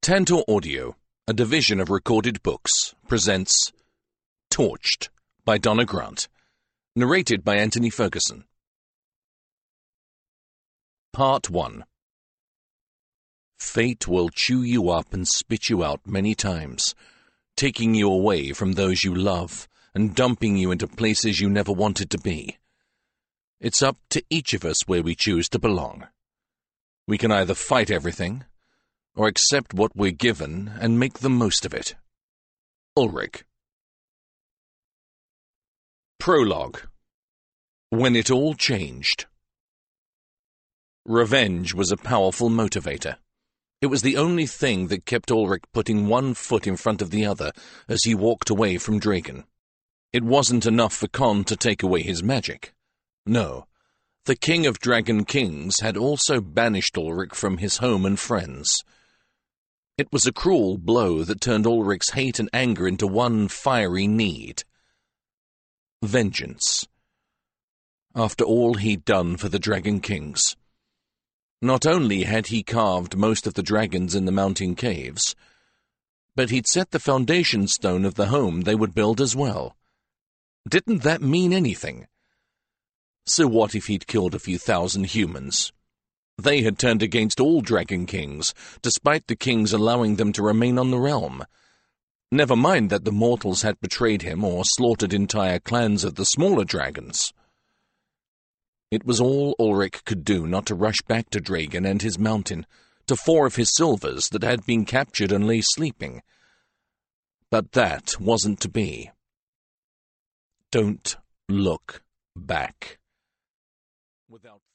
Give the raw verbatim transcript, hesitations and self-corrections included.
Tantor Audio, a division of Recorded Books, presents Torched by Donna Grant, narrated by Anthony Ferguson. Part one. Fate will chew you up and spit you out many times, taking you away from those you love and dumping you into places you never wanted to be. It's up to each of us where we choose to belong. We can either fight everything, or accept what we're given and make the most of it. Ulrich. Prologue. When it all changed. Revenge was a powerful motivator. It was the only thing that kept Ulrich putting one foot in front of the other as he walked away from Dragon. It wasn't enough for Khan to take away his magic. No, the King of Dragon Kings had also banished Ulrich from his home and friends. It was a cruel blow that turned Ulrich's hate and anger into one fiery need. Vengeance. After all he'd done for the Dragon Kings. Not only had he carved most of the dragons in the mountain caves, but he'd set the foundation stone of the home they would build as well. Didn't that mean anything? So what if he'd killed a few thousand humans? They had turned against all Dragon Kings, despite the kings allowing them to remain on the realm. Never mind that the mortals had betrayed him or slaughtered entire clans of the smaller dragons. It was all Ulrich could do not to rush back to Dragon and his mountain, to four of his silvers that had been captured and lay sleeping. But that wasn't to be. Don't look back. Without